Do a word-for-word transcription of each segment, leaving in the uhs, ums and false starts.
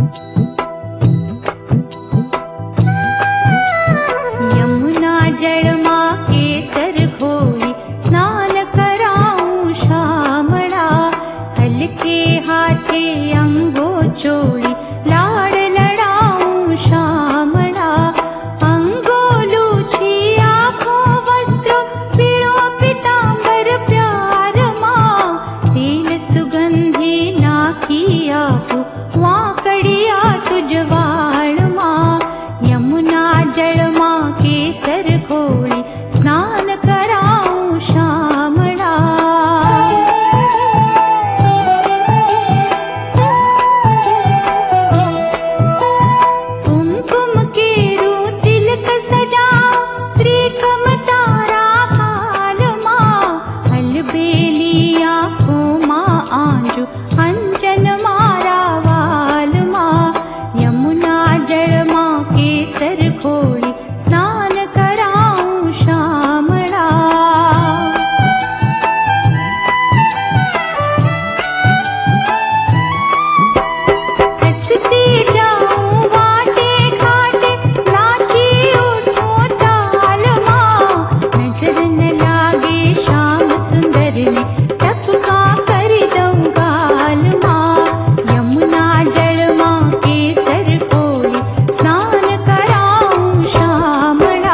यमुना जल माँ केसर घोरी स्नान कराऊं श्यामला। हल्के हाथे अंगो चोड़ी लाड़ लड़ाऊं श्यामला। अंगो लूछी आँखों वस्त्रों पीड़ो पीताम्बर प्यार माँ। तेल सुगंधी नाकी आँखों वाकड़िया तुझ वाड़ माँ। यमुना जल माँ केसर घोरी स्नान कराऊं श्यामला। कुमकुम केरू तिलक सजाओ त्रिकम तारा हाल माँ। हलबेली आँखों माँ आंजू अंजन मारा वाल माँ। यमुना जल माँ केसर घोरी स्नान कराऊं श्यामला। हंसती जाऊं वाटे घाटे नाची उठूं ताल माँ। नजर न लागे श्याम सुंदर ने टपका कर दूं गाल माँ। यमुना जल माँ केसर घोरी स्नान कराऊं श्यामला।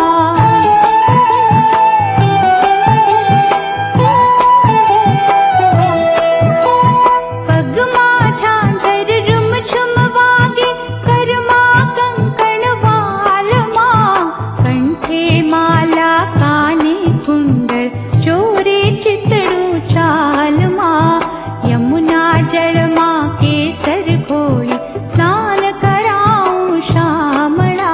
पग माँ झांझर रुम झुम वागे कर माँ कंकण वाल माँ। कंठे माला काने कुंडल चोरे चितड़ू चाल माँ। यमुना जल माँ केसर घोरी स्नान कराऊं श्यामला।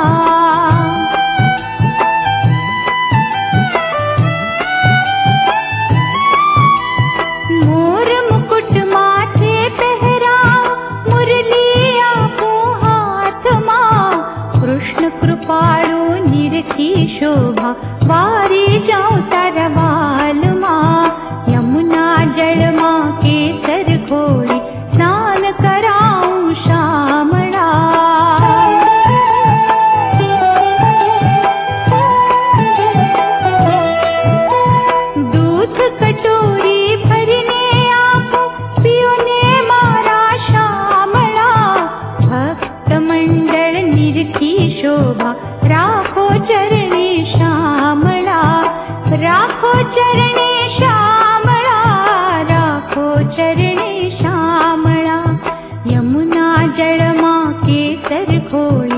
मोर मुकुट माथे पहराओ मुरली आँखों हाथ माँ। कृष्ण कृपाणु निरखी शोभा वारी जाऊं तरवाल माँ। यमुना जल माँ केसर घोरी स्नान कराऊं श्यामला। दूध कटोरी भरने आको पियो ने मारा श्यामला। भक्त मंडल निरखी शोभा राखो चरणी श्यामला। राखो चरणी श्यामला राखो चरणी श्यामला। यमुना जल माँ केसर घोरी